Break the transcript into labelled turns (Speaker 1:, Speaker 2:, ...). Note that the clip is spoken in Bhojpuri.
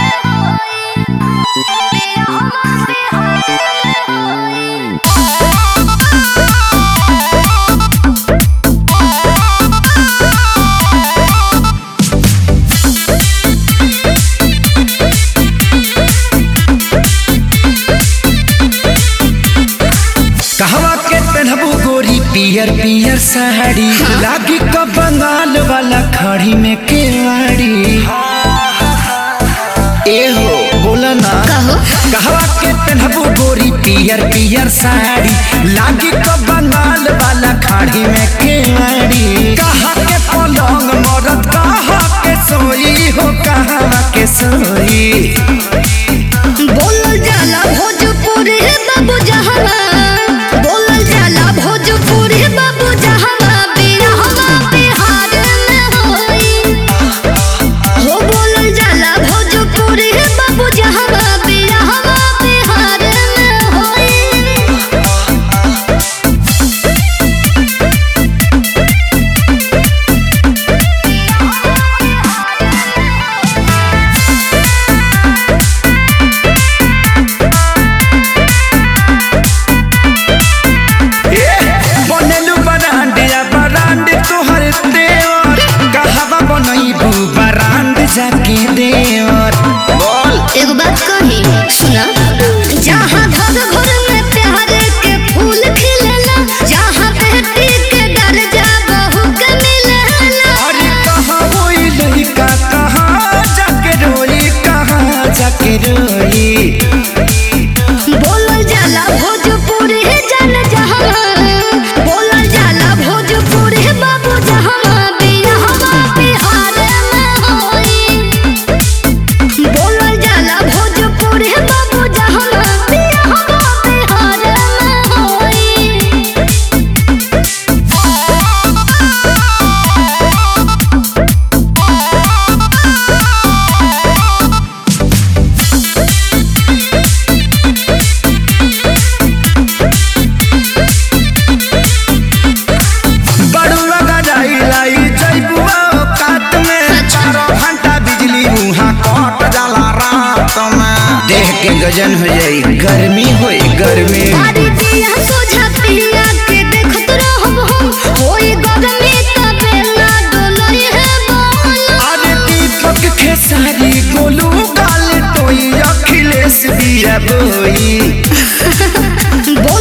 Speaker 1: कहवा के पहनबू गोरी पियर पियर साड़ी लागी का बंगाल वाला खड़ी में केवाड़ी ए हो बोला ना कहवा के पहनबू गोरी पियर पियर साड़ी लागी का बंगाल वाला खड़ी में केवाड़ी कहा के पलंग मरद कहा के सोई हो कहा के सोई
Speaker 2: बोल जाला भोजपुरी बाबू जहां
Speaker 1: जाके देवर बोल
Speaker 2: एक बात कही सुना जहाँ घर घर में प्यार के फूल खिलेला जहाँ बेटी के दर्जा बहू के मिलेला
Speaker 1: अरे कहाँ होई लड़का कहाँ जाके रोई कहाँ जाके रोई
Speaker 2: बोल जाला भोजपुरी जान जहाँ बोल जाला भोजपुरी बाबू जहाँ
Speaker 1: देख के गजन हो जाई गर्मी होई गर्मी अरे दीपक खेसारी गोलू गाल टोई अखिलेश बिया बोई